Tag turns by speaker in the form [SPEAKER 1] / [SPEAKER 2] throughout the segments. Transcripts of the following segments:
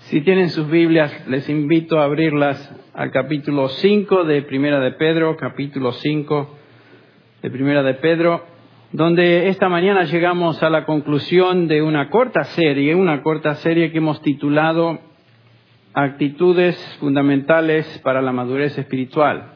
[SPEAKER 1] Si tienen sus Biblias, les invito a abrirlas al capítulo 5 de Primera de Pedro, capítulo 5 de Primera de Pedro, donde esta mañana llegamos a la conclusión de una corta serie que hemos titulado Actitudes fundamentales para la madurez espiritual.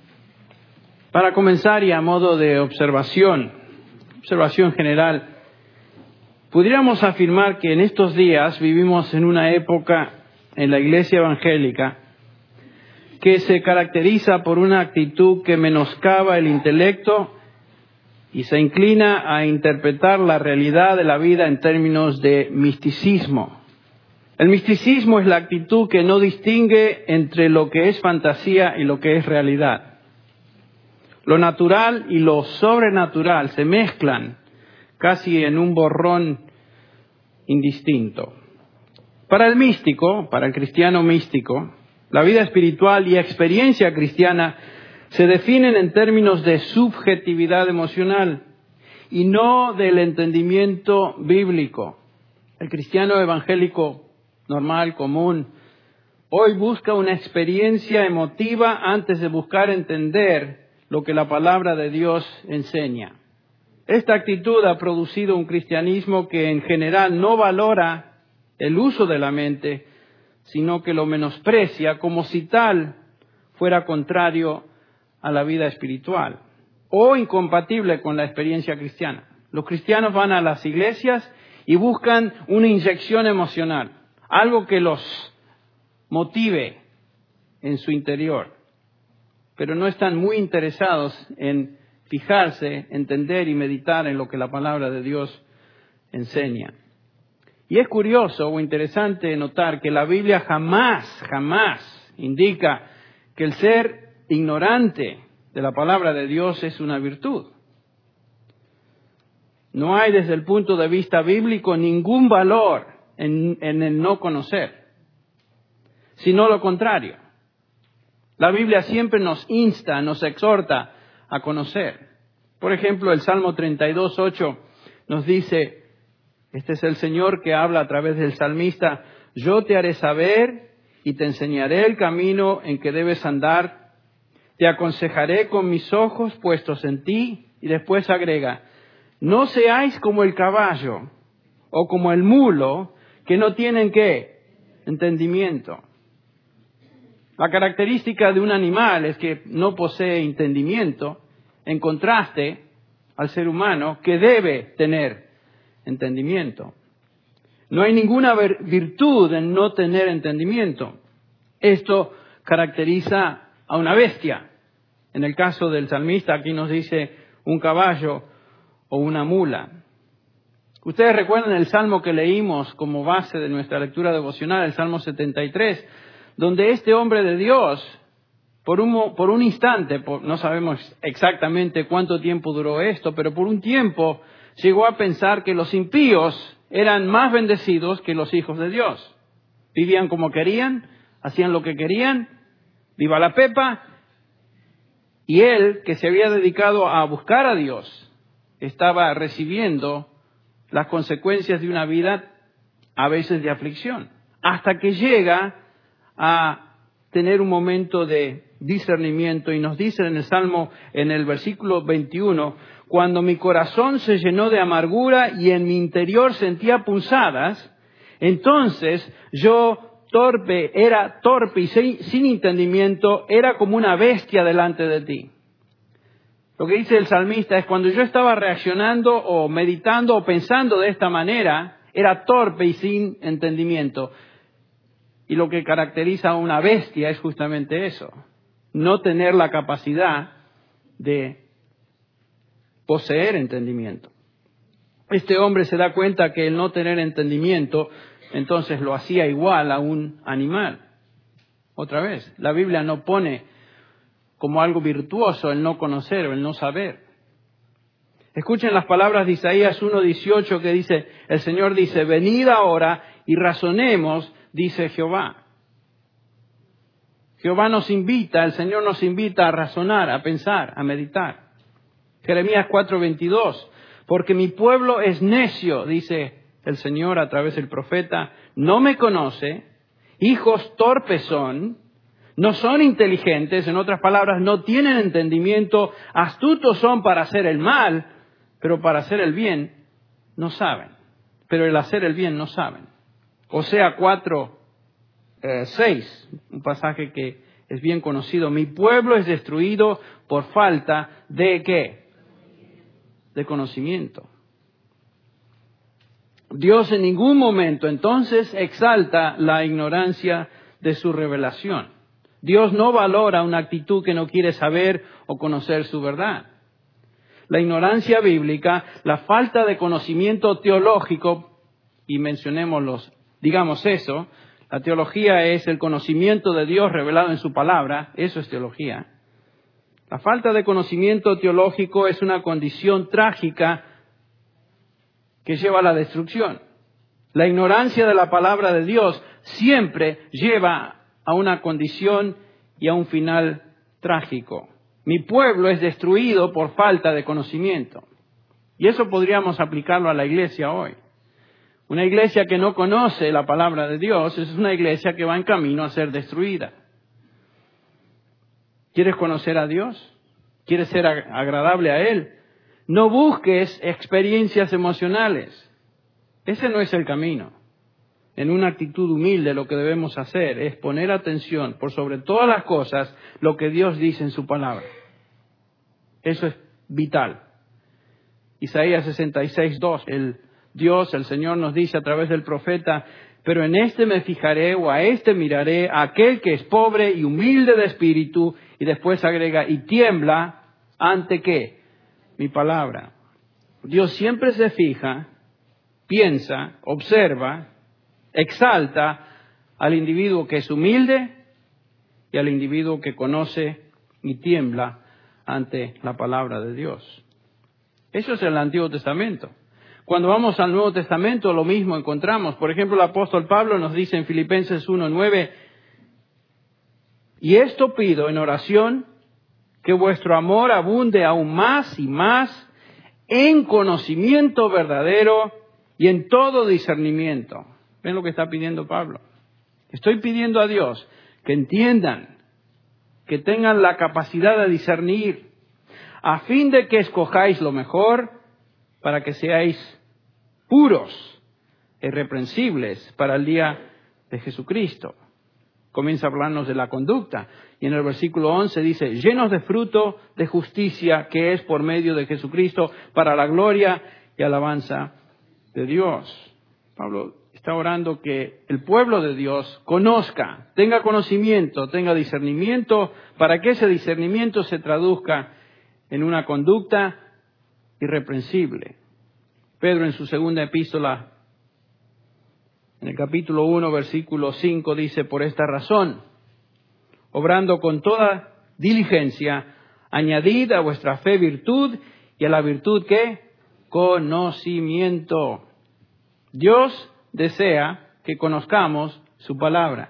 [SPEAKER 1] Para comenzar y a modo de observación general, pudiéramos afirmar que en estos días vivimos en una época en la iglesia evangélica que se caracteriza por una actitud que menoscaba el intelecto y se inclina a interpretar la realidad de la vida en términos de misticismo. El misticismo es la actitud que no distingue entre lo que es fantasía y lo que es realidad. Lo natural y lo sobrenatural se mezclan casi en un borrón indistinto. Para el místico, para el cristiano místico, la vida espiritual y experiencia cristiana se definen en términos de subjetividad emocional y no del entendimiento bíblico. El cristiano evangélico normal, común, hoy busca una experiencia emotiva antes de buscar entender lo que la palabra de Dios enseña. Esta actitud ha producido un cristianismo que en general no valora el uso de la mente, sino que lo menosprecia como si tal fuera contrario a la vida espiritual o incompatible con la experiencia cristiana. Los cristianos van a las iglesias y buscan una inyección emocional, algo que los motive en su interior, pero no están muy interesados en fijarse, entender y meditar en lo que la palabra de Dios enseña. Y es curioso o interesante notar que la Biblia jamás indica que el ser ignorante de la palabra de Dios es una virtud. No hay desde el punto de vista bíblico ningún valor en el no conocer, sino lo contrario. La Biblia siempre nos insta, nos exhorta a conocer. Por ejemplo, el Salmo 32:8 nos dice, este es el Señor que habla a través del salmista, yo te haré saber y te enseñaré el camino en que debes andar, te aconsejaré con mis ojos puestos en ti, y después agrega, no seáis como el caballo o como el mulo que no tienen ¿qué? Entendimiento. La característica de un animal es que no posee entendimiento, en contraste al ser humano que debe tener entendimiento. No hay ninguna virtud en no tener entendimiento. Esto caracteriza a una bestia. En el caso del salmista, aquí nos dice un caballo o una mula. Ustedes recuerdan el salmo que leímos como base de nuestra lectura devocional, el Salmo 73, donde este hombre de Dios, por un instante, no sabemos exactamente cuánto tiempo duró esto, pero por un tiempo llegó a pensar que los impíos eran más bendecidos que los hijos de Dios. Vivían como querían, hacían lo que querían, viva la pepa, y él, que se había dedicado a buscar a Dios, estaba recibiendo las consecuencias de una vida a veces de aflicción, hasta que llega a tener un momento de discernimiento y nos dice en el Salmo, en el versículo 21, cuando mi corazón se llenó de amargura y en mi interior sentía punzadas, entonces yo era torpe y sin entendimiento, era como una bestia delante de ti. Lo que dice el salmista es cuando yo estaba reaccionando o meditando o pensando de esta manera, era torpe y sin entendimiento. Y lo que caracteriza a una bestia es justamente eso, no tener la capacidad de poseer entendimiento. Este hombre se da cuenta que el no tener entendimiento, entonces lo hacía igual a un animal. Otra vez, la Biblia no pone como algo virtuoso el no conocer o el no saber. Escuchen las palabras de Isaías 1:18 que dice, el Señor dice, venid ahora y razonemos, dice Jehová. Jehová nos invita, el Señor nos invita a razonar, a pensar, a meditar. Jeremías 4:22, porque mi pueblo es necio, dice el Señor a través del profeta, no me conoce hijos torpes son, no son inteligentes, en otras palabras, no tienen entendimiento, astutos son para hacer el mal, pero para hacer el bien no saben. Pero el hacer el bien no saben. Osea 4:6, un pasaje que es bien conocido. Mi pueblo es destruido por falta de ¿qué? De conocimiento. Dios en ningún momento entonces exalta la ignorancia de su revelación. Dios no valora una actitud que no quiere saber o conocer su verdad. La ignorancia bíblica, la falta de conocimiento teológico, y digamos eso, la teología es el conocimiento de Dios revelado en su palabra, eso es teología. La falta de conocimiento teológico es una condición trágica que lleva a la destrucción. La ignorancia de la palabra de Dios siempre lleva a una condición y a un final trágico. Mi pueblo es destruido por falta de conocimiento. Y eso podríamos aplicarlo a la iglesia hoy. Una iglesia que no conoce la palabra de Dios es una iglesia que va en camino a ser destruida. ¿Quieres conocer a Dios? ¿Quieres ser agradable a Él? No busques experiencias emocionales. Ese no es el camino. En una actitud humilde lo que debemos hacer es poner atención por sobre todas las cosas lo que Dios dice en su palabra. Eso es vital. Isaías 66:2, el Señor nos dice a través del profeta, pero en este me fijaré o a este miraré, a aquel que es pobre y humilde de espíritu, y después agrega, y tiembla ante ¿qué? Mi palabra. Dios siempre se fija, piensa, observa, exalta al individuo que es humilde y al individuo que conoce y tiembla ante la palabra de Dios. Eso es el Antiguo Testamento. Cuando vamos al Nuevo Testamento, lo mismo encontramos. Por ejemplo, el apóstol Pablo nos dice en Filipenses 1:9, y esto pido en oración, que vuestro amor abunde aún más y más en conocimiento verdadero y en todo discernimiento. ¿Ven lo que está pidiendo Pablo? Estoy pidiendo a Dios que entiendan, que tengan la capacidad de discernir, a fin de que escojáis lo mejor para que seáis puros, irreprensibles para el día de Jesucristo. Comienza a hablarnos de la conducta. Y en el versículo 11 dice, llenos de fruto de justicia que es por medio de Jesucristo para la gloria y alabanza de Dios. Pablo está orando que el pueblo de Dios conozca, tenga conocimiento, tenga discernimiento, para que ese discernimiento se traduzca en una conducta irreprensible. Pedro en su segunda epístola, en el capítulo 1, versículo 5, dice, por esta razón, obrando con toda diligencia, añadid a vuestra fe virtud, y a la virtud, ¿qué? Conocimiento. Dios desea que conozcamos su palabra,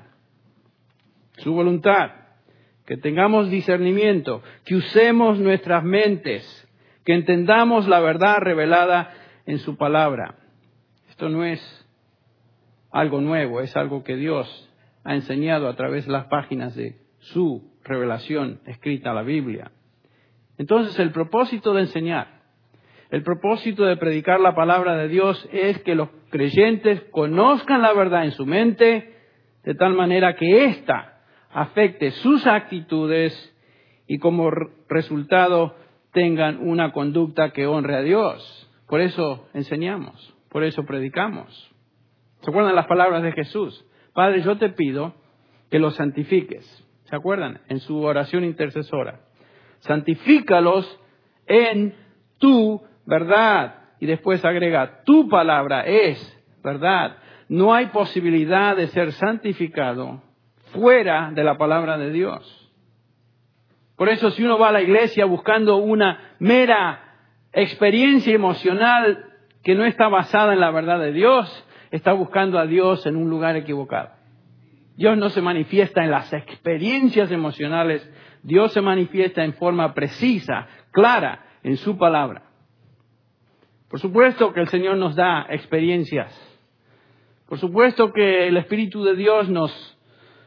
[SPEAKER 1] su voluntad, que tengamos discernimiento, que usemos nuestras mentes, que entendamos la verdad revelada en su palabra. Esto no es algo nuevo, es algo que Dios ha enseñado a través de las páginas de su revelación escrita, la Biblia. Entonces, el propósito de enseñar, el propósito de predicar la palabra de Dios es que los creyentes conozcan la verdad en su mente, de tal manera que ésta afecte sus actitudes y como resultado tengan una conducta que honre a Dios. Por eso enseñamos, por eso predicamos. ¿Se acuerdan las palabras de Jesús? Padre, yo te pido que los santifiques. ¿Se acuerdan? En su oración intercesora. Santifícalos en tu verdad. Y después agrega, tu palabra es verdad. No hay posibilidad de ser santificado fuera de la palabra de Dios. Por eso si uno va a la iglesia buscando una mera experiencia emocional que no está basada en la verdad de Dios, está buscando a Dios en un lugar equivocado. Dios no se manifiesta en las experiencias emocionales, Dios se manifiesta en forma precisa, clara, en su palabra. Por supuesto que el Señor nos da experiencias. Por supuesto que el Espíritu de Dios nos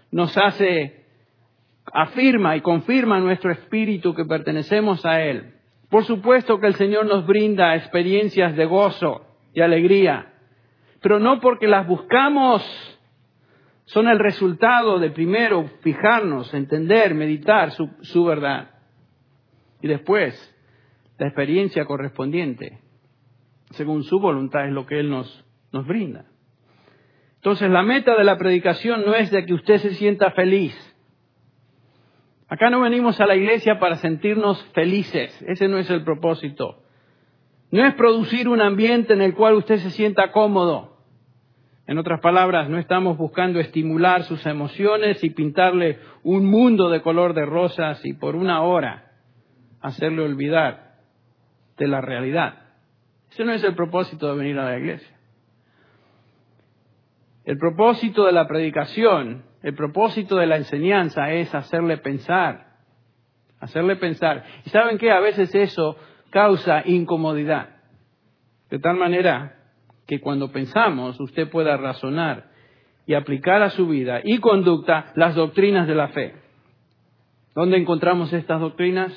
[SPEAKER 1] nos afirma y confirma en nuestro espíritu que pertenecemos a Él. Por supuesto que el Señor nos brinda experiencias de gozo y alegría, pero no porque las buscamos, son el resultado de primero fijarnos, entender, meditar su verdad. Y después, la experiencia correspondiente, según su voluntad, es lo que Él nos brinda. Entonces, la meta de la predicación no es de que usted se sienta feliz. Acá no venimos a la iglesia para sentirnos felices. Ese no es el propósito. No es producir un ambiente en el cual usted se sienta cómodo. En otras palabras, no estamos buscando estimular sus emociones y pintarle un mundo de color de rosas y por una hora hacerle olvidar de la realidad. Ese no es el propósito de venir a la iglesia. El propósito de la predicación, el propósito de la enseñanza es hacerle pensar. Hacerle pensar. ¿Y saben qué? A veces eso causa incomodidad. De tal manera que cuando pensamos, usted pueda razonar y aplicar a su vida y conducta las doctrinas de la fe. ¿Dónde encontramos estas doctrinas?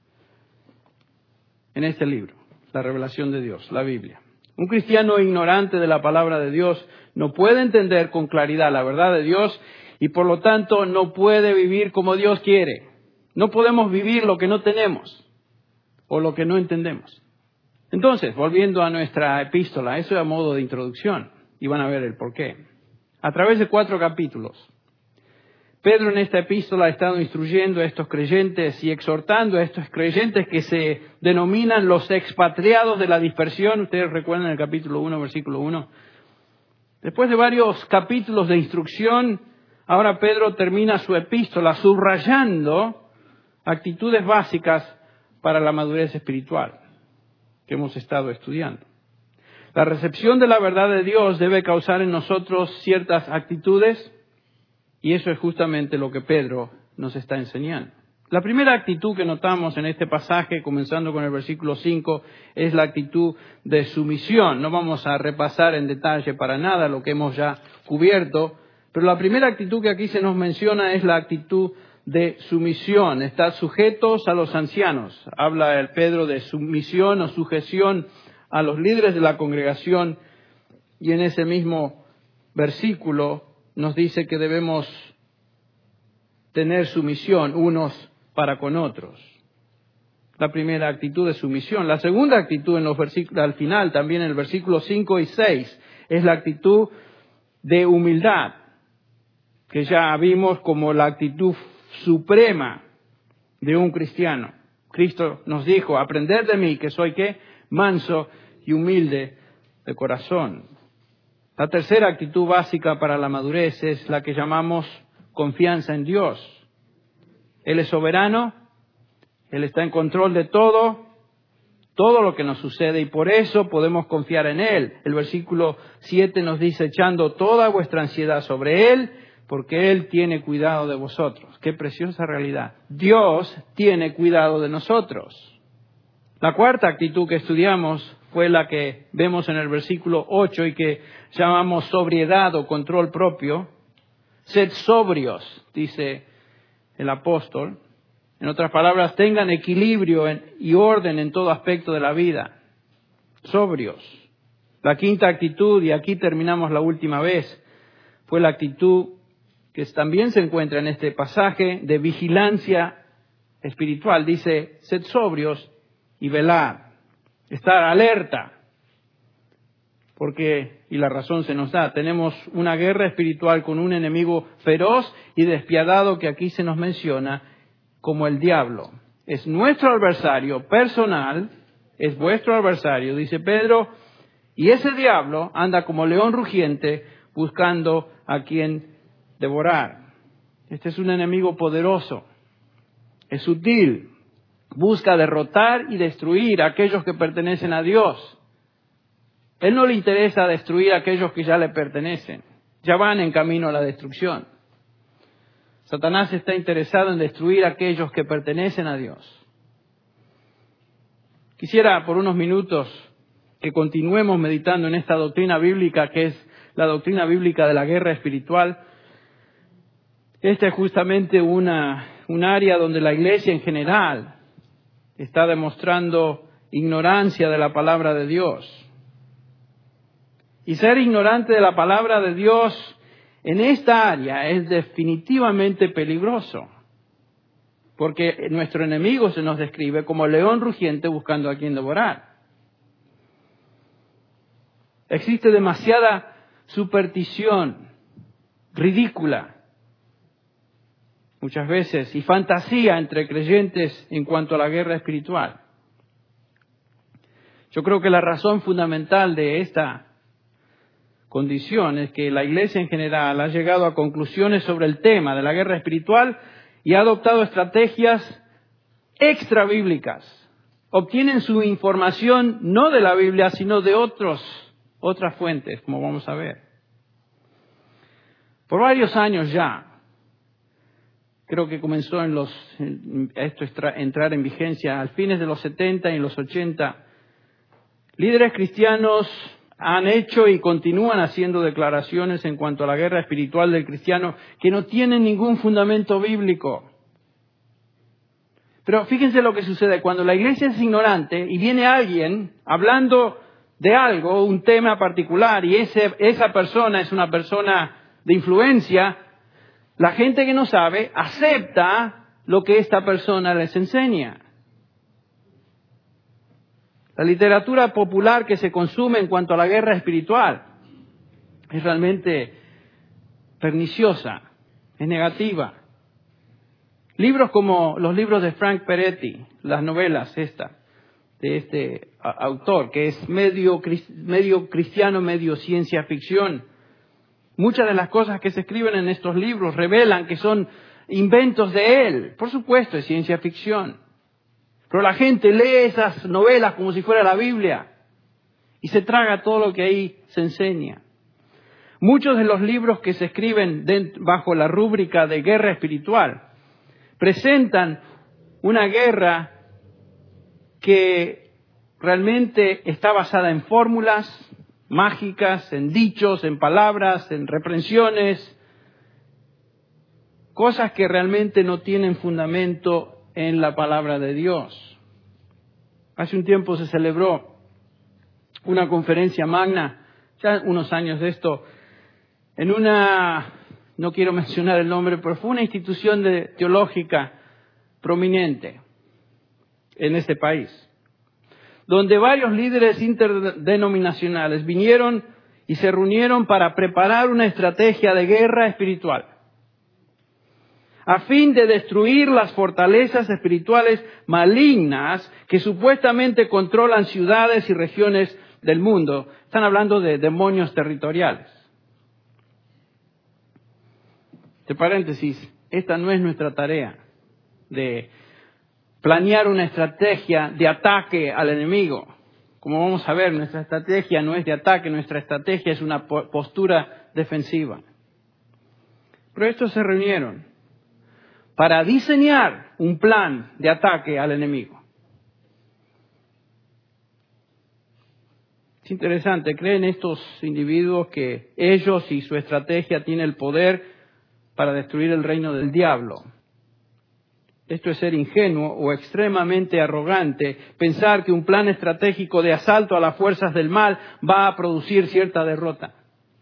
[SPEAKER 1] En este libro, la revelación de Dios, la Biblia. Un cristiano ignorante de la palabra de Dios no puede entender con claridad la verdad de Dios y por lo tanto no puede vivir como Dios quiere. No podemos vivir lo que no tenemos o lo que no entendemos. Entonces, volviendo a nuestra epístola, eso es a modo de introducción y van a ver el porqué. A través de 4 capítulos, Pedro en esta epístola ha estado instruyendo a estos creyentes y exhortando a estos creyentes que se denominan los expatriados de la dispersión. Ustedes recuerdan el capítulo 1, versículo 1. Después de varios capítulos de instrucción, ahora Pedro termina su epístola subrayando actitudes básicas para la madurez espiritual que hemos estado estudiando. La recepción de la verdad de Dios debe causar en nosotros ciertas actitudes y eso es justamente lo que Pedro nos está enseñando. La primera actitud que notamos en este pasaje, comenzando con el versículo 5, es la actitud de sumisión. No vamos a repasar en detalle para nada lo que hemos ya cubierto, pero la primera actitud que aquí se nos menciona es la actitud de sumisión. Estar sujetos a los ancianos. Habla el Pedro de sumisión o sujeción a los líderes de la congregación y en ese mismo versículo nos dice que debemos tener sumisión unos para con otros. La primera actitud de sumisión. La segunda actitud en los versículos, al final, también en el versículo 5 y 6, es la actitud de humildad, que ya vimos como la actitud suprema de un cristiano. Cristo nos dijo, aprended de mí, que soy ¿qué? Manso y humilde de corazón. La tercera actitud básica para la madurez es la que llamamos confianza en Dios. Él es soberano, Él está en control de todo lo que nos sucede y por eso podemos confiar en Él. El versículo 7 nos dice, echando toda vuestra ansiedad sobre Él, porque Él tiene cuidado de vosotros. Qué preciosa realidad. Dios tiene cuidado de nosotros. La cuarta actitud que estudiamos fue la que vemos en el versículo 8 y que llamamos sobriedad o control propio. Sed sobrios, dice el apóstol. En otras palabras, tengan equilibrio y orden en todo aspecto de la vida. Sobrios. La quinta actitud, y aquí terminamos la última vez, fue la actitud que también se encuentra en este pasaje de vigilancia espiritual. Dice, sed sobrios y velad. Estar alerta. Porque, y la razón se nos da, tenemos una guerra espiritual con un enemigo feroz y despiadado que aquí se nos menciona como el diablo. Es nuestro adversario personal, es vuestro adversario, dice Pedro, y ese diablo anda como león rugiente buscando a quien devorar. Este es un enemigo poderoso, es sutil, busca derrotar y destruir a aquellos que pertenecen a Dios. Él no le interesa destruir a aquellos que ya le pertenecen, ya van en camino a la destrucción. Satanás está interesado en destruir a aquellos que pertenecen a Dios. Quisiera por unos minutos que continuemos meditando en esta doctrina bíblica que es la doctrina bíblica de la guerra espiritual. Esta es justamente un área donde la iglesia en general está demostrando ignorancia de la palabra de Dios. Y ser ignorante de la palabra de Dios en esta área es definitivamente peligroso, porque nuestro enemigo se nos describe como león rugiente buscando a quien devorar. Existe demasiada superstición ridícula, muchas veces, y fantasía entre creyentes en cuanto a la guerra espiritual. Yo creo que la razón fundamental de esta condición es que la iglesia en general ha llegado a conclusiones sobre el tema de la guerra espiritual y ha adoptado estrategias extra bíblicas. Obtienen su información no de la Biblia, sino de otras fuentes, como vamos a ver. Por varios años ya, creo que comenzó entrar en vigencia al fines de los 70 y en los 80, líderes cristianos han hecho y continúan haciendo declaraciones en cuanto a la guerra espiritual del cristiano que no tienen ningún fundamento bíblico. Pero fíjense lo que sucede cuando la iglesia es ignorante y viene alguien hablando de algo, un tema particular, y esa persona es una persona de influencia. La gente que no sabe acepta lo que esta persona les enseña. La literatura popular que se consume en cuanto a la guerra espiritual es realmente perniciosa, es negativa. Libros como los libros de Frank Peretti, las novelas de este autor, que es medio cristiano, medio ciencia ficción. Muchas de las cosas que se escriben en estos libros revelan que son inventos de él. Por supuesto, es ciencia ficción. Pero la gente lee esas novelas como si fuera la Biblia y se traga todo lo que ahí se enseña. Muchos de los libros que se escriben bajo la rúbrica de guerra espiritual presentan una guerra que realmente está basada en fórmulas mágicas, en dichos, en palabras, en reprensiones, cosas que realmente no tienen fundamento en la palabra de Dios. Hace un tiempo se celebró una conferencia magna, ya unos años de esto, en no quiero mencionar el nombre, pero fue una institución teológica prominente en este país, donde varios líderes interdenominacionales vinieron y se reunieron para preparar una estrategia de guerra espiritual, a fin de destruir las fortalezas espirituales malignas que supuestamente controlan ciudades y regiones del mundo. Están hablando de demonios territoriales. De paréntesis, esta no es nuestra tarea de planear una estrategia de ataque al enemigo. Como vamos a ver, nuestra estrategia no es de ataque, nuestra estrategia es una postura defensiva. Pero estos se reunieron para diseñar un plan de ataque al enemigo. Es interesante, creen estos individuos que ellos y su estrategia tienen el poder para destruir el reino del diablo. Esto es ser ingenuo o extremadamente arrogante, pensar que un plan estratégico de asalto a las fuerzas del mal va a producir cierta derrota.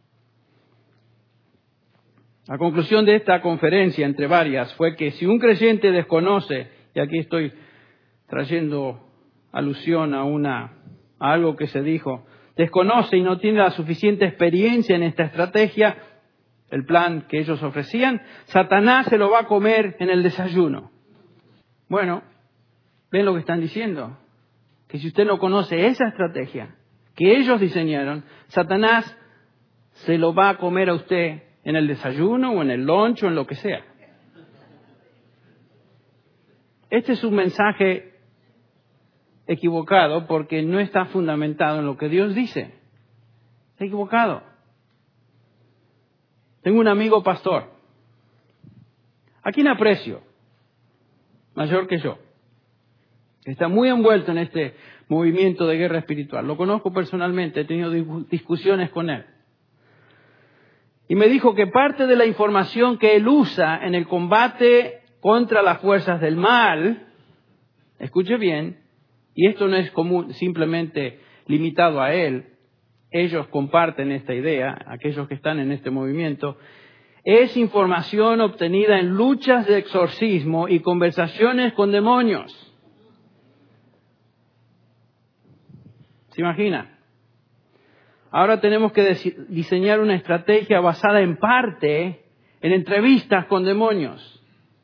[SPEAKER 1] La conclusión de esta conferencia, entre varias, fue que si un creyente desconoce, y aquí estoy trayendo alusión a algo que se dijo, desconoce y no tiene la suficiente experiencia en esta estrategia, el plan que ellos ofrecían, Satanás se lo va a comer en el desayuno. Bueno, ¿ven lo que están diciendo? Que si usted no conoce esa estrategia que ellos diseñaron, Satanás se lo va a comer a usted en el desayuno o en el lunch o en lo que sea. Este es un mensaje equivocado porque no está fundamentado en lo que Dios dice. Está equivocado. Tengo un amigo pastor, a quien aprecio, mayor que yo. Está muy envuelto en este movimiento de guerra espiritual. Lo conozco personalmente, he tenido discusiones con él. Y me dijo que parte de la información que él usa en el combate contra las fuerzas del mal, escuche bien, y esto no es común, simplemente limitado a él, ellos comparten esta idea, aquellos que están en este movimiento, es información obtenida en luchas de exorcismo y conversaciones con demonios. ¿Se imagina? Ahora tenemos que diseñar una estrategia basada en parte en entrevistas con demonios.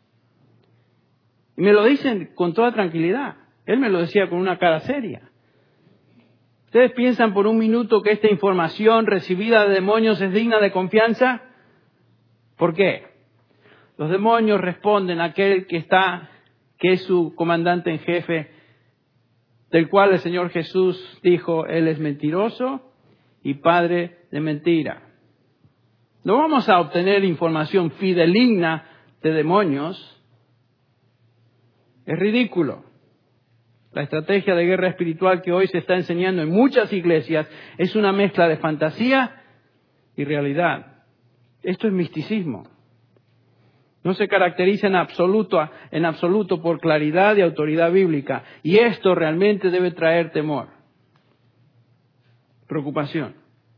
[SPEAKER 1] Y me lo dicen con toda tranquilidad. Él me lo decía con una cara seria. ¿Ustedes piensan por un minuto que esta información recibida de demonios es digna de confianza? ¿Por qué? Los demonios responden a aquel que es su comandante en jefe, del cual el Señor Jesús dijo, Él es mentiroso y padre de mentira. No vamos a obtener información fidedigna de demonios. Es ridículo. La estrategia de guerra espiritual que hoy se está enseñando en muchas iglesias es una mezcla de fantasía y realidad. Esto es misticismo. No se caracteriza en absoluto por claridad y autoridad bíblica. Y esto realmente debe traer temor, preocupación.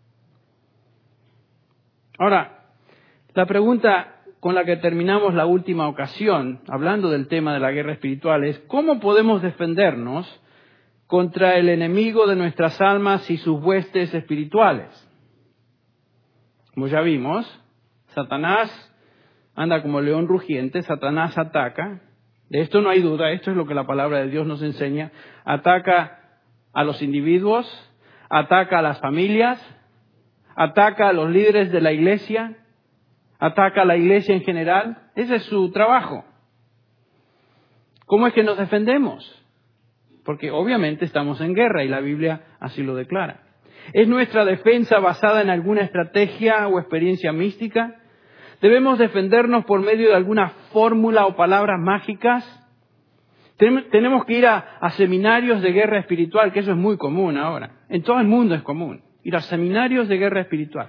[SPEAKER 1] Ahora, la pregunta con la que terminamos la última ocasión, hablando del tema de la guerra espiritual, es ¿cómo podemos defendernos contra el enemigo de nuestras almas y sus huestes espirituales? Como ya vimos, Satanás anda como león rugiente, Satanás ataca, de esto no hay duda, esto es lo que la palabra de Dios nos enseña, ataca a los individuos, ataca a las familias, ataca a los líderes de la iglesia, ataca a la iglesia en general. Ese es su trabajo. ¿Cómo es que nos defendemos? Porque obviamente estamos en guerra y la Biblia así lo declara. ¿Es nuestra defensa basada en alguna estrategia o experiencia mística? ¿Debemos defendernos por medio de alguna fórmula o palabras mágicas? Tenemos que ir a seminarios de guerra espiritual, que eso es muy común ahora. En todo el mundo es común. Ir a seminarios de guerra espiritual.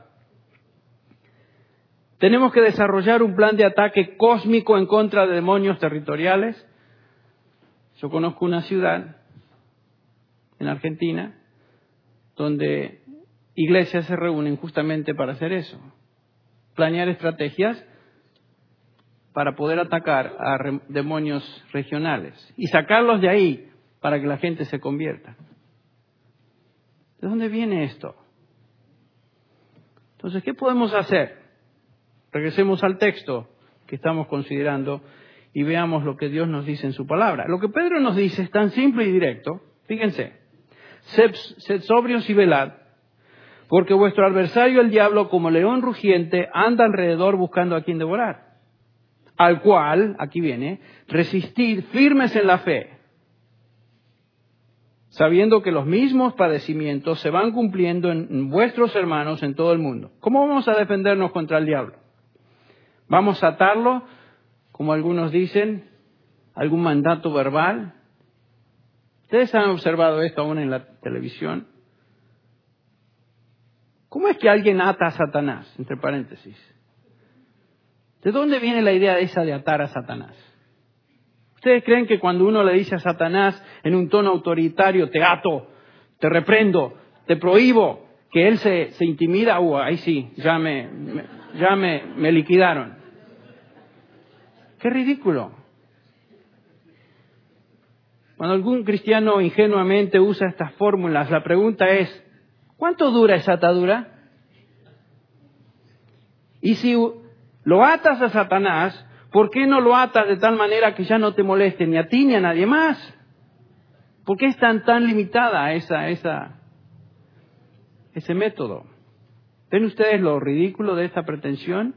[SPEAKER 1] Tenemos que desarrollar un plan de ataque cósmico en contra de demonios territoriales. Yo conozco una ciudad en Argentina donde iglesias se reúnen justamente para hacer eso. Planear estrategias para poder atacar a demonios regionales y sacarlos de ahí para que la gente se convierta. ¿De dónde viene esto? Entonces, ¿qué podemos hacer? Regresemos al texto que estamos considerando y veamos lo que Dios nos dice en su palabra. Lo que Pedro nos dice es tan simple y directo. Fíjense, sed sobrios y velad, porque vuestro adversario el diablo, como león rugiente, anda alrededor buscando a quien devorar. Al cual, aquí viene, resistid firmes en la fe, sabiendo que los mismos padecimientos se van cumpliendo en vuestros hermanos en todo el mundo. ¿Cómo vamos a defendernos contra el diablo? ¿Vamos a atarlo, como algunos dicen, algún mandato verbal? ¿Ustedes han observado esto aún en la televisión? ¿Cómo es que alguien ata a Satanás? Entre paréntesis. ¿De dónde viene la idea esa de atar a Satanás? ¿Ustedes creen que cuando uno le dice a Satanás en un tono autoritario, te ato, te reprendo, te prohíbo, que él se intimida? Ahí sí, ya me liquidaron. ¡Qué ridículo! Cuando algún cristiano ingenuamente usa estas fórmulas, la pregunta es, ¿cuánto dura esa atadura? Y si lo atas a Satanás, ¿por qué no lo atas de tal manera que ya no te moleste ni a ti ni a nadie más? ¿Por qué es tan limitada ese método? ¿Ven ustedes lo ridículo de esta pretensión?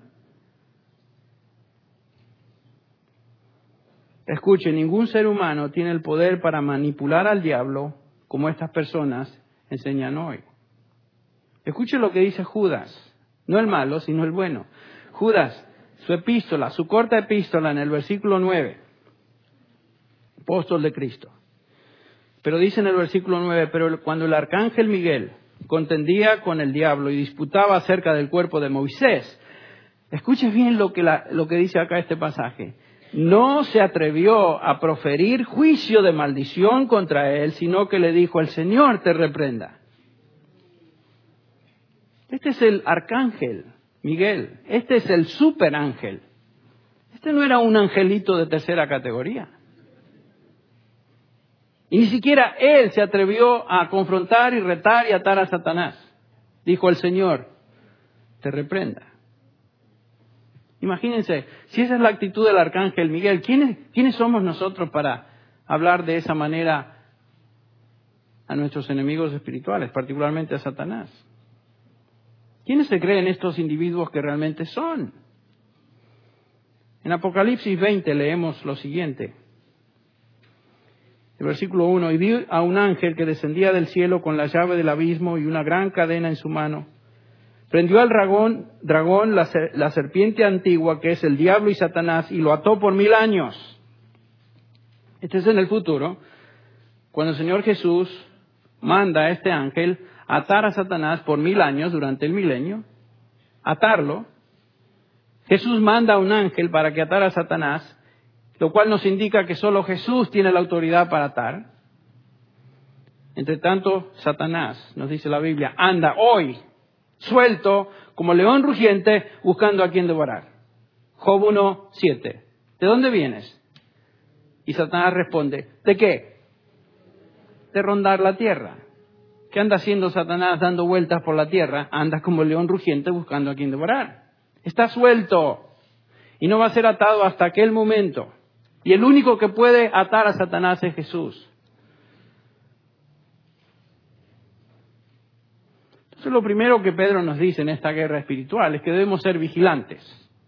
[SPEAKER 1] Escuchen, ningún ser humano tiene el poder para manipular al diablo como estas personas enseñan hoy. Escuchen lo que dice Judas, no el malo, sino el bueno. Judas, su epístola, su corta epístola en el versículo 9, apóstol de Cristo. Pero dice en el versículo 9, pero cuando el arcángel Miguel contendía con el diablo y disputaba acerca del cuerpo de Moisés, Escuche bien lo que dice acá este pasaje. No se atrevió a proferir juicio de maldición contra él, sino que le dijo, el Señor te reprenda. Este es el arcángel Miguel. Este es el superángel. Este no era un angelito de tercera categoría. Y ni siquiera él se atrevió a confrontar y retar y atar a Satanás. Dijo el Señor, te reprenda. Imagínense, si esa es la actitud del arcángel Miguel, ¿quiénes somos nosotros para hablar de esa manera a nuestros enemigos espirituales, particularmente a Satanás? ¿Quiénes se creen estos individuos que realmente son? En Apocalipsis 20 leemos lo siguiente. El versículo 1, y vi a un ángel que descendía del cielo con la llave del abismo y una gran cadena en su mano. Prendió al dragón, la serpiente antigua, que es el diablo y Satanás, y lo ató por 1000 años. Este es en el futuro, cuando el Señor Jesús manda a este ángel atar a Satanás por 1000 años durante el milenio, atarlo. Jesús manda a un ángel para que atara a Satanás, lo cual nos indica que solo Jesús tiene la autoridad para atar. Entre tanto, Satanás, nos dice la Biblia, anda hoy, suelto, como león rugiente, buscando a quien devorar. Job 1:7. ¿De dónde vienes? Y Satanás responde, ¿de qué? De rondar la tierra. ¿Qué anda haciendo Satanás dando vueltas por la tierra? Anda como león rugiente buscando a quien devorar. Está suelto y no va a ser atado hasta aquel momento. Y el único que puede atar a Satanás es Jesús. Entonces lo primero que Pedro nos dice en esta guerra espiritual es que debemos ser vigilantes,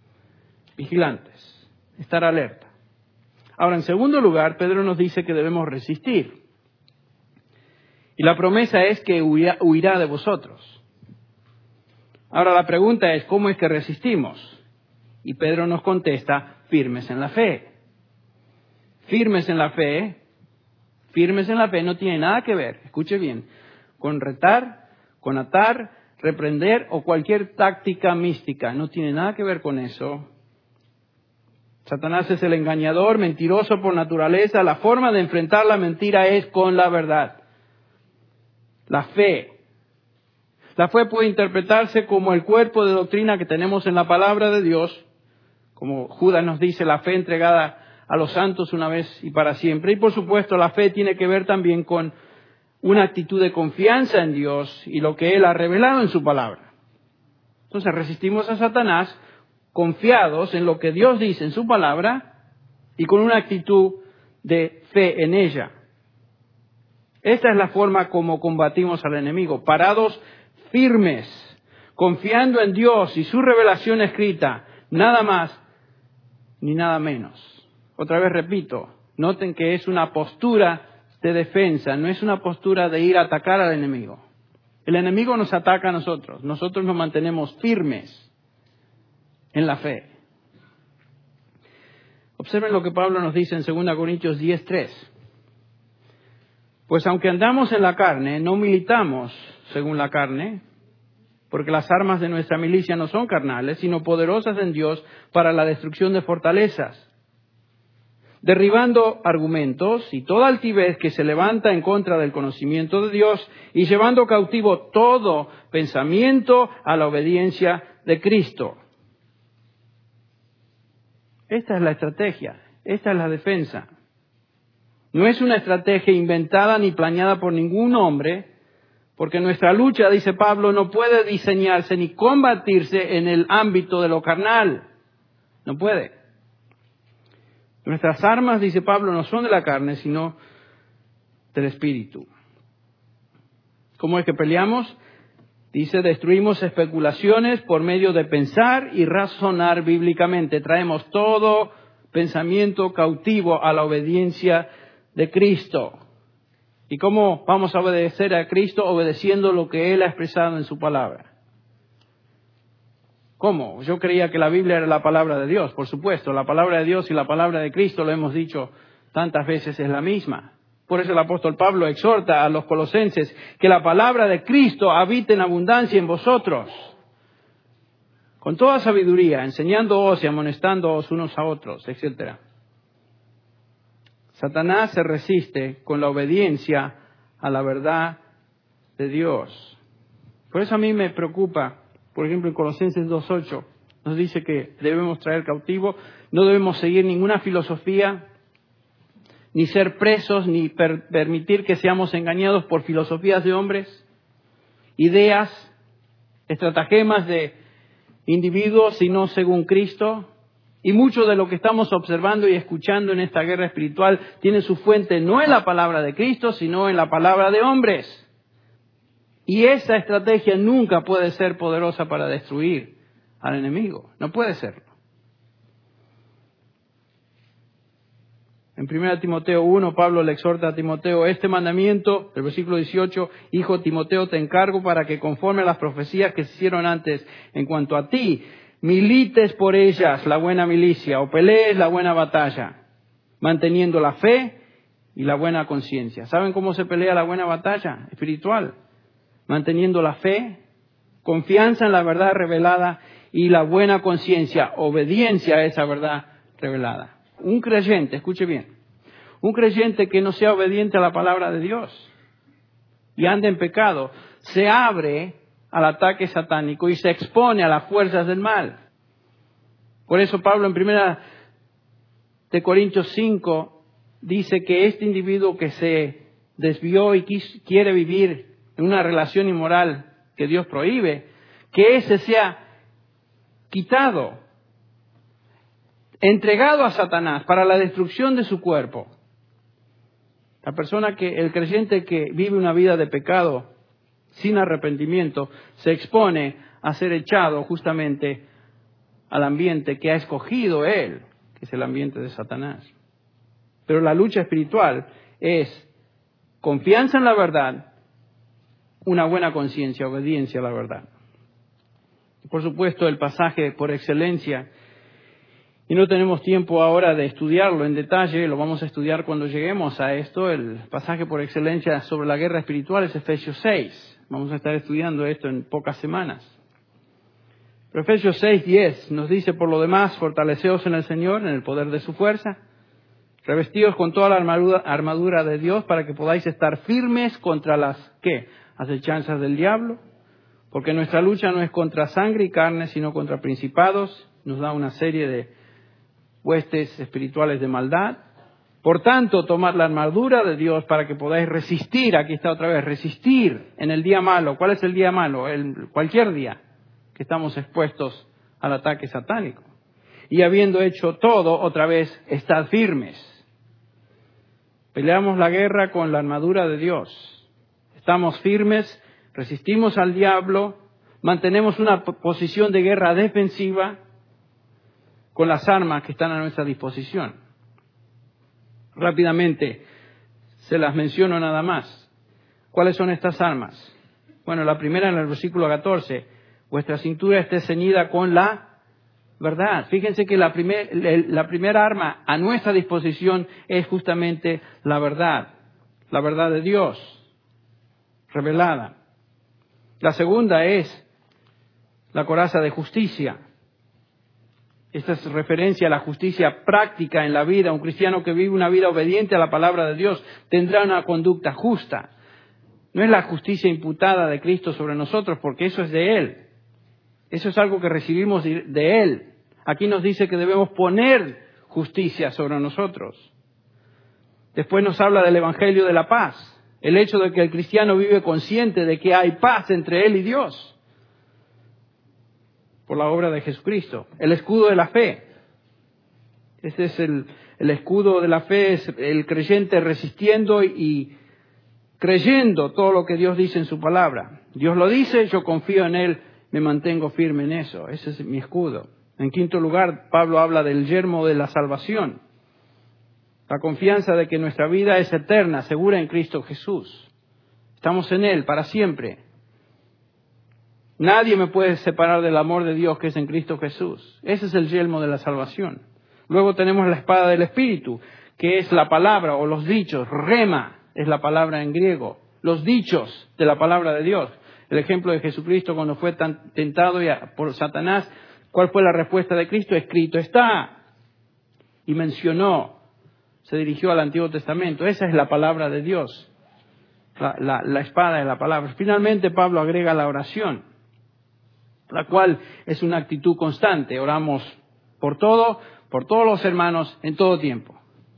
[SPEAKER 1] estar alerta. Ahora, en segundo lugar, Pedro nos dice que debemos resistir. Y la promesa es que huirá de vosotros. Ahora la pregunta es, ¿cómo es que resistimos? Y Pedro nos contesta, firmes en la fe. Firmes en la fe no tiene nada que ver, escuche bien, con retar, con atar, reprender o cualquier táctica mística. No tiene nada que ver con eso. Satanás es el engañador, mentiroso por naturaleza. La forma de enfrentar la mentira es con la verdad. La fe. La fe puede interpretarse como el cuerpo de doctrina que tenemos en la palabra de Dios. Como Judas nos dice, la fe entregada a los santos una vez y para siempre. Y por supuesto, la fe tiene que ver también con una actitud de confianza en Dios y lo que Él ha revelado en su palabra. Entonces resistimos a Satanás confiados en lo que Dios dice en su palabra y con una actitud de fe en ella. Esta es la forma como combatimos al enemigo, parados firmes, confiando en Dios y su revelación escrita, nada más ni nada menos. Otra vez repito, noten que es una postura de defensa, no es una postura de ir a atacar al enemigo. El enemigo nos ataca a nosotros nos mantenemos firmes en la fe. Observen lo que Pablo nos dice en 2 Corintios 10:3. Pues aunque andamos en la carne, no militamos según la carne, porque las armas de nuestra milicia no son carnales, sino poderosas en Dios para la destrucción de fortalezas, derribando argumentos y toda altivez que se levanta en contra del conocimiento de Dios y llevando cautivo todo pensamiento a la obediencia de Cristo. Esta es la estrategia, esta es la defensa. No es una estrategia inventada ni planeada por ningún hombre, porque nuestra lucha, dice Pablo, no puede diseñarse ni combatirse en el ámbito de lo carnal. No puede. Nuestras armas, dice Pablo, no son de la carne, sino del Espíritu. ¿Cómo es que peleamos? Dice, destruimos especulaciones por medio de pensar y razonar bíblicamente. Traemos todo pensamiento cautivo a la obediencia de Cristo. ¿Y cómo vamos a obedecer a Cristo? Obedeciendo lo que Él ha expresado en su palabra. ¿Cómo? Yo creía que la Biblia era la palabra de Dios. Por supuesto, la palabra de Dios y la palabra de Cristo, lo hemos dicho tantas veces, es la misma. Por eso el apóstol Pablo exhorta a los colosenses que la palabra de Cristo habite en abundancia en vosotros. con toda sabiduría, enseñándoos y amonestándoos unos a otros, etc. Satanás se resiste con la obediencia a la verdad de Dios. Por eso a mí me preocupa, por ejemplo, en Colosenses 2:8, nos dice que debemos traer cautivo, no debemos seguir ninguna filosofía, ni ser presos, ni permitir que seamos engañados por filosofías de hombres, ideas, estratagemas de individuos, sino según Cristo. Y mucho de lo que estamos observando y escuchando en esta guerra espiritual tiene su fuente no en la palabra de Cristo, sino en la palabra de hombres. Y esa estrategia nunca puede ser poderosa para destruir al enemigo. No puede serlo. En 1 Timoteo 1, Pablo le exhorta a Timoteo, este mandamiento, el versículo 18, hijo Timoteo, te encargo para que conforme a las profecías que se hicieron antes en cuanto a ti, milites por ellas la buena milicia o pelees la buena batalla, manteniendo la fe y la buena conciencia. ¿Saben cómo se pelea la buena batalla espiritual? Manteniendo la fe, confianza en la verdad revelada y la buena conciencia, obediencia a esa verdad revelada. Un creyente, escuche bien, un creyente que no sea obediente a la palabra de Dios y anda en pecado, se abre al ataque satánico y se expone a las fuerzas del mal. Por eso Pablo en 1 de Corintios 5 dice que este individuo que se desvió y quiere vivir en una relación inmoral que Dios prohíbe, que ese sea quitado, entregado a Satanás para la destrucción de su cuerpo. El creyente que vive una vida de pecado sin arrepentimiento se expone a ser echado justamente al ambiente que ha escogido él, que es el ambiente de Satanás. Pero la lucha espiritual es confianza en la verdad, una buena conciencia, obediencia a la verdad. Por supuesto, el pasaje por excelencia, y no tenemos tiempo ahora de estudiarlo en detalle, lo vamos a estudiar cuando lleguemos a esto. El pasaje por excelencia sobre la guerra espiritual es Efesios 6. Vamos a estar estudiando esto en pocas semanas. Pero Efesios 6:10 nos dice, por lo demás, fortaleceos en el Señor, en el poder de su fuerza, revestidos con toda la armadura de Dios para que podáis estar firmes contra las, ¿qué? Acechanzas del diablo, porque nuestra lucha no es contra sangre y carne, sino contra principados. Nos da una serie de huestes espirituales de maldad. Por tanto, tomad la armadura de Dios para que podáis resistir, aquí está otra vez, resistir en el día malo. ¿Cuál es el día malo? Cualquier día que estamos expuestos al ataque satánico. Y habiendo hecho todo, otra vez, estad firmes. Peleamos la guerra con la armadura de Dios. Estamos firmes, resistimos al diablo, mantenemos una posición de guerra defensiva con las armas que están a nuestra disposición. Rápidamente se las menciono nada más. ¿Cuáles son estas armas? Bueno, la primera en el versículo 14. Vuestra cintura esté ceñida con la verdad. Fíjense que la primera arma a nuestra disposición es justamente la verdad de Dios revelada. La segunda es la coraza de justicia. Esta es referencia a la justicia práctica en la vida. Un cristiano que vive una vida obediente a la palabra de Dios tendrá una conducta justa. No es la justicia imputada de Cristo sobre nosotros, porque eso es de Él. Eso es algo que recibimos de Él. Aquí nos dice que debemos poner justicia sobre nosotros. Después nos habla del Evangelio de la paz. El hecho de que el cristiano vive consciente de que hay paz entre él y Dios por la obra de Jesucristo. El escudo de la fe. Este es el escudo de la fe, es el creyente resistiendo y creyendo todo lo que Dios dice en su palabra. Dios lo dice, yo confío en Él, me mantengo firme en eso. Ese es mi escudo. En quinto lugar, Pablo habla del yelmo de la salvación. La confianza de que nuestra vida es eterna, segura en Cristo Jesús. Estamos en Él para siempre. Nadie me puede separar del amor de Dios que es en Cristo Jesús. Ese es el yelmo de la salvación. Luego tenemos la espada del Espíritu, que es la palabra o los dichos. Rema es la palabra en griego. Los dichos de la palabra de Dios. El ejemplo de Jesucristo cuando fue tentado por Satanás ¿Cuál fue la respuesta de Cristo? Escrito está. Y mencionó, se dirigió al Antiguo Testamento. Esa es la palabra de Dios. La espada de la palabra. Finalmente Pablo agrega la oración, la cual es una actitud constante. Oramos por todos los hermanos, en todo tiempo.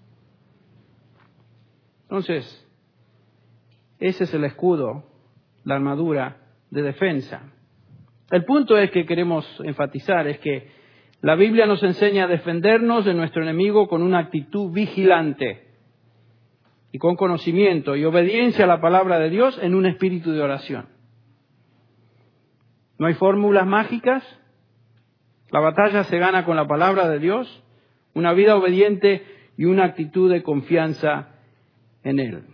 [SPEAKER 1] Entonces, ese es el escudo, la armadura de defensa. El punto es que queremos enfatizar es que la Biblia nos enseña a defendernos de nuestro enemigo con una actitud vigilante y con conocimiento y obediencia a la palabra de Dios en un espíritu de oración. No hay fórmulas mágicas. La batalla se gana con la palabra de Dios, una vida obediente y una actitud de confianza en Él.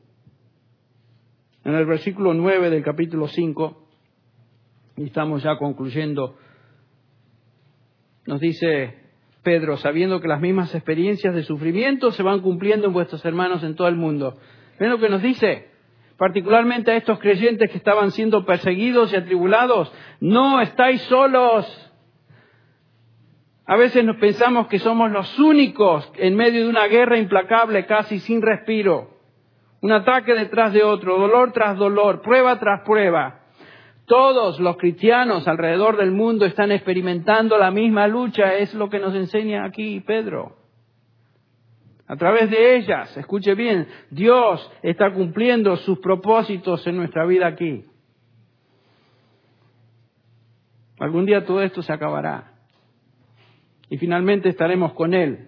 [SPEAKER 1] En el versículo 9 del capítulo 5, y estamos ya concluyendo, nos dice Pedro, sabiendo que las mismas experiencias de sufrimiento se van cumpliendo en vuestros hermanos en todo el mundo. ¿Ven lo que nos dice? Particularmente a estos creyentes que estaban siendo perseguidos y atribulados. No estáis solos. A veces nos pensamos que somos los únicos en medio de una guerra implacable, casi sin respiro. Un ataque detrás de otro, dolor tras dolor, prueba tras prueba. Todos los cristianos alrededor del mundo están experimentando la misma lucha, es lo que nos enseña aquí Pedro. A través de ellas, escuche bien, Dios está cumpliendo sus propósitos en nuestra vida aquí. Algún día todo esto se acabará. Y finalmente estaremos con Él,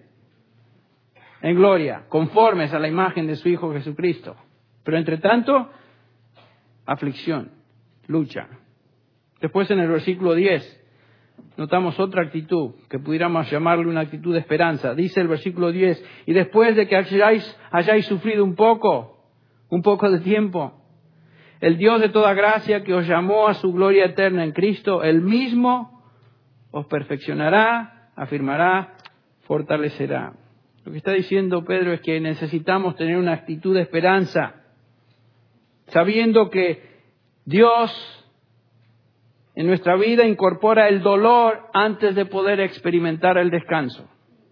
[SPEAKER 1] en gloria, conformes a la imagen de su Hijo Jesucristo. Pero entre tanto, aflicción, lucha. Después en el versículo 10 notamos otra actitud, que pudiéramos llamarle una actitud de esperanza. Dice el versículo 10, y después de que hayáis sufrido un poco de tiempo, el Dios de toda gracia que os llamó a su gloria eterna en Cristo, Él mismo os perfeccionará, afirmará, fortalecerá. Lo que está diciendo Pedro es que necesitamos tener una actitud de esperanza, sabiendo que Dios en nuestra vida incorpora el dolor antes de poder experimentar el descanso.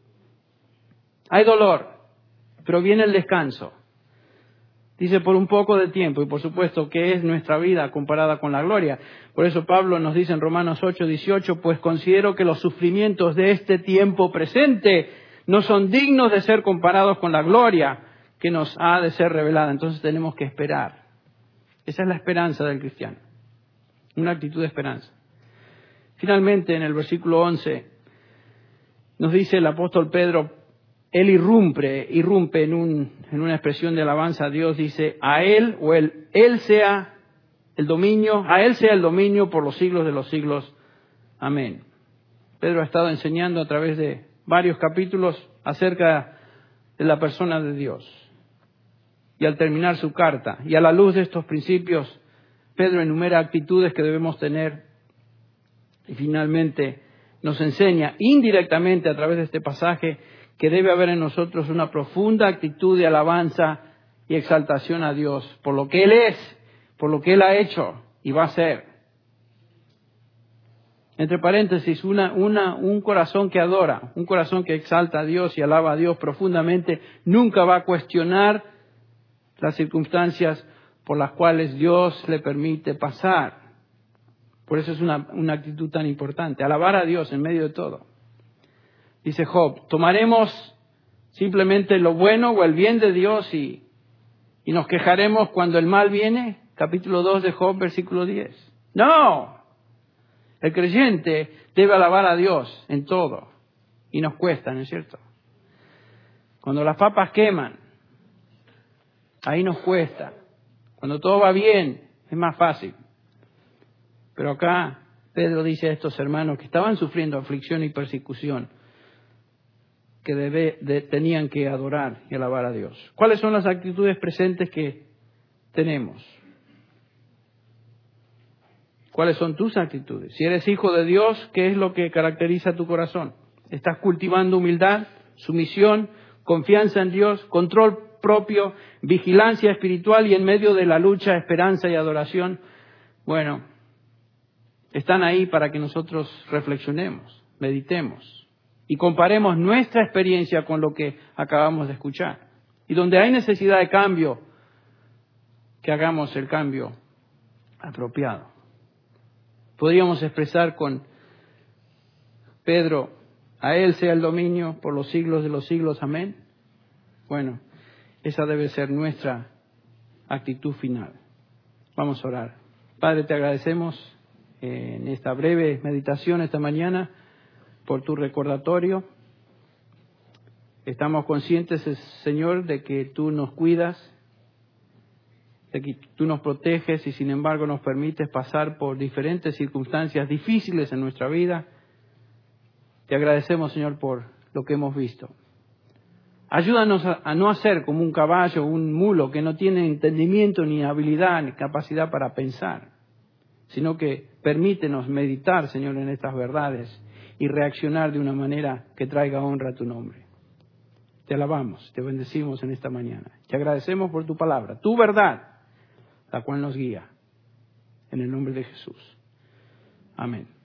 [SPEAKER 1] Hay dolor, pero viene el descanso. Dice por un poco de tiempo, y por supuesto que es nuestra vida comparada con la gloria. Por eso Pablo nos dice en Romanos 8:18, pues considero que los sufrimientos de este tiempo presente no son dignos de ser comparados con la gloria que nos ha de ser revelada. Entonces tenemos que esperar. Esa es la esperanza del cristiano. Una actitud de esperanza. Finalmente, en el versículo 11, nos dice el apóstol Pedro, él irrumpe en una expresión de alabanza a Dios, dice, a él sea el dominio por los siglos de los siglos. Amén. Pedro ha estado enseñando a través de varios capítulos acerca de la persona de Dios. Y al terminar su carta, y a la luz de estos principios, Pedro enumera actitudes que debemos tener y finalmente nos enseña indirectamente a través de este pasaje que debe haber en nosotros una profunda actitud de alabanza y exaltación a Dios por lo que Él es, por lo que Él ha hecho y va a hacer. Entre paréntesis, un corazón que adora, un corazón que exalta a Dios y alaba a Dios profundamente, nunca va a cuestionar las circunstancias por las cuales Dios le permite pasar. Por eso es una actitud tan importante, alabar a Dios en medio de todo. Dice Job, ¿tomaremos simplemente lo bueno o el bien de Dios y nos quejaremos cuando el mal viene? Capítulo 2 de Job, versículo 10. ¡No! El creyente debe alabar a Dios en todo. Y nos cuesta, ¿no es cierto? Cuando las papas queman, ahí nos cuesta. Cuando todo va bien, es más fácil. Pero acá Pedro dice a estos hermanos que estaban sufriendo aflicción y persecución, que tenían que adorar y alabar a Dios. ¿Cuáles son las actitudes presentes que tenemos? ¿Cuáles son tus actitudes? Si eres hijo de Dios, ¿qué es lo que caracteriza tu corazón? ¿Estás cultivando humildad, sumisión, confianza en Dios, control propio, vigilancia espiritual y en medio de la lucha, esperanza y adoración? Bueno, están ahí para que nosotros reflexionemos, meditemos y comparemos nuestra experiencia con lo que acabamos de escuchar. Y donde hay necesidad de cambio, que hagamos el cambio apropiado. Podríamos expresar con Pedro, a Él sea el dominio por los siglos de los siglos, amén. Bueno, esa debe ser nuestra actitud final. Vamos a orar. Padre, te agradecemos en esta breve meditación esta mañana por tu recordatorio. Estamos conscientes, Señor, de que tú nos cuidas, de que tú nos proteges y sin embargo nos permites pasar por diferentes circunstancias difíciles en nuestra vida. Te agradecemos, Señor, por lo que hemos visto. Ayúdanos a no ser como un caballo o un mulo que no tiene entendimiento, ni habilidad, ni capacidad para pensar, sino que permítenos meditar, Señor, en estas verdades y reaccionar de una manera que traiga honra a tu nombre. Te alabamos, te bendecimos en esta mañana. Te agradecemos por tu palabra, tu verdad, la cual nos guía. En el nombre de Jesús. Amén.